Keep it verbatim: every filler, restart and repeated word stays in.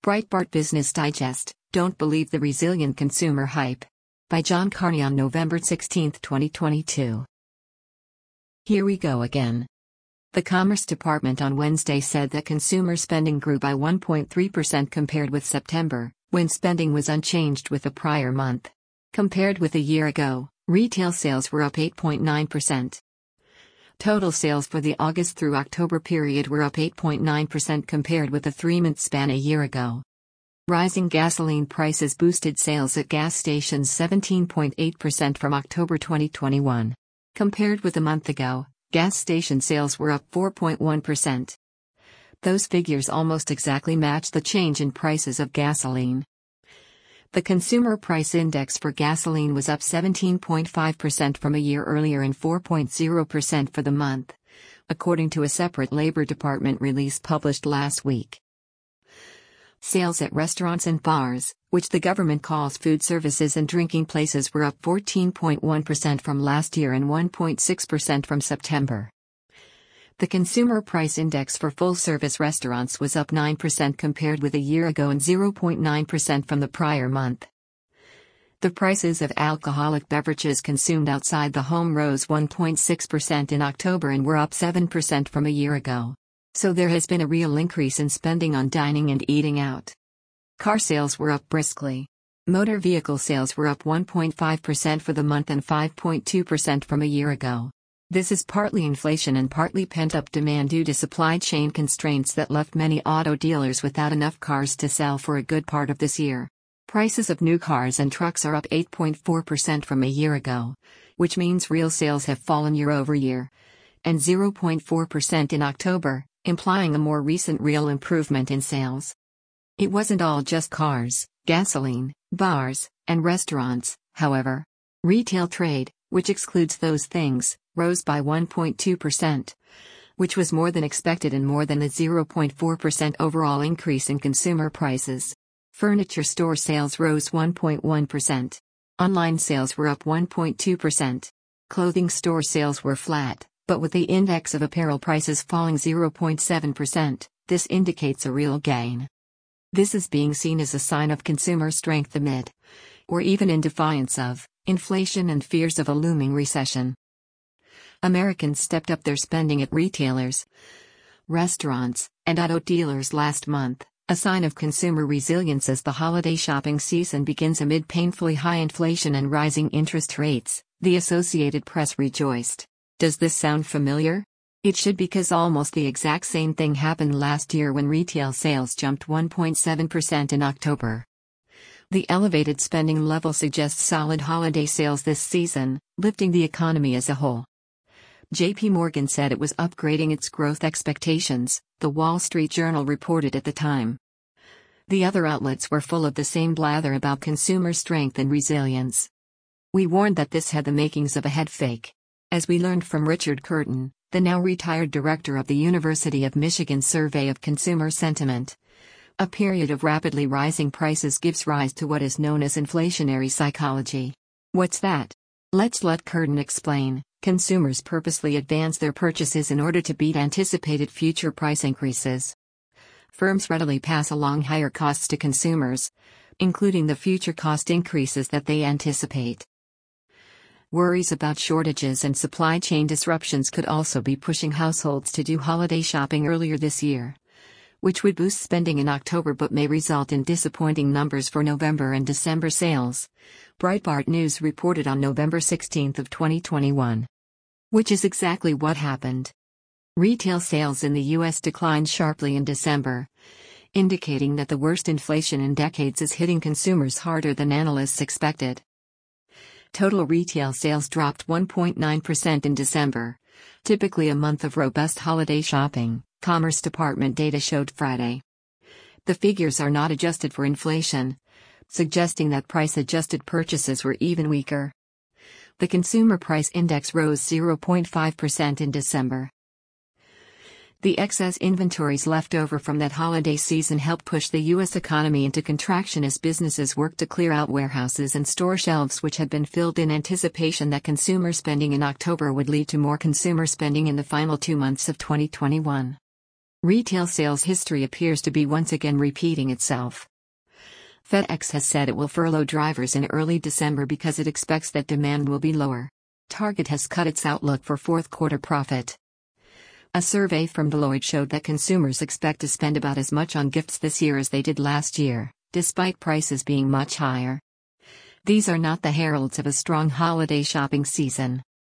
Breitbart Business Digest, Don't Believe the Resilient Consumer Hype. By John Carney on November sixteenth, twenty twenty-two. Here we go again. The Commerce Department on Wednesday said that consumer spending grew by one point three percent compared with September, when spending was unchanged with the prior month. Compared with a year ago, retail sales were up eight point nine percent. Total sales for the August through October period were up eight point nine percent compared with a three-month span a year ago. Rising gasoline prices boosted sales at gas stations seventeen point eight percent from October twenty twenty-one. Compared with a month ago, gas station sales were up four point one percent. Those figures almost exactly match the change in prices of gasoline. The Consumer Price Index for gasoline was up seventeen point five percent from a year earlier and four point zero percent for the month, according to a separate Labor Department release published last week. Sales at restaurants and bars, which the government calls food services and drinking places, were up fourteen point one percent from last year and one point six percent from September. The Consumer Price Index for full-service restaurants was up nine percent compared with a year ago and zero point nine percent from the prior month. The prices of alcoholic beverages consumed outside the home rose one point six percent in October and were up seven percent from a year ago. So there has been a real increase in spending on dining and eating out. Car sales were up briskly. Motor vehicle sales were up one point five percent for the month and five point two percent from a year ago. This is partly inflation and partly pent-up demand due to supply chain constraints that left many auto dealers without enough cars to sell for a good part of this year. Prices of new cars and trucks are up eight point four percent from a year ago, which means real sales have fallen year over year, and zero point four percent in October, implying a more recent real improvement in sales. It wasn't all just cars, gasoline, bars, and restaurants, however. Retail trade, which excludes those things, rose by one point two percent, which was more than expected and more than the zero point four percent overall increase in consumer prices. Furniture store sales rose one point one percent. Online sales were up one point two percent. Clothing store sales were flat, but with the index of apparel prices falling zero point seven percent, this indicates a real gain. This is being seen as a sign of consumer strength amid, or even in defiance of, inflation and fears of a looming recession. Americans stepped up their spending at retailers, restaurants, and auto dealers last month, a sign of consumer resilience as the holiday shopping season begins amid painfully high inflation and rising interest rates, the Associated Press rejoiced. Does this sound familiar? It should, because almost the exact same thing happened last year when retail sales jumped one point seven percent in October. The elevated spending level suggests solid holiday sales this season, lifting the economy as a whole. J P Morgan said it was upgrading its growth expectations, the Wall Street Journal reported at the time. The other outlets were full of the same blather about consumer strength and resilience. We warned that this had the makings of a head fake. As we learned from Richard Curtin, the now retired director of the University of Michigan Survey of Consumer Sentiment, a period of rapidly rising prices gives rise to what is known as inflationary psychology. What's that? Let's let Curtin explain. Consumers purposely advance their purchases in order to beat anticipated future price increases. Firms readily pass along higher costs to consumers, including the future cost increases that they anticipate. Worries about shortages and supply chain disruptions could also be pushing households to do holiday shopping earlier this year, which would boost spending in October but may result in disappointing numbers for November and December sales, Breitbart News reported on November sixteenth of twenty twenty-one. Which is exactly what happened. Retail sales in the U S declined sharply in December, indicating that the worst inflation in decades is hitting consumers harder than analysts expected. Total retail sales dropped one point nine percent in December, typically a month of robust holiday shopping, Commerce Department data showed Friday. The figures are not adjusted for inflation, suggesting that price-adjusted purchases were even weaker. The Consumer Price Index rose zero point five percent in December. The excess inventories left over from that holiday season helped push the U S economy into contraction as businesses worked to clear out warehouses and store shelves which had been filled in anticipation that consumer spending in October would lead to more consumer spending in the final two months of twenty twenty-one. Retail sales history appears to be once again repeating itself. FedEx has said it will furlough drivers in early December because it expects that demand will be lower. Target has cut its outlook for fourth quarter profit. A survey from Deloitte showed that consumers expect to spend about as much on gifts this year as they did last year, despite prices being much higher. These are not the heralds of a strong holiday shopping season.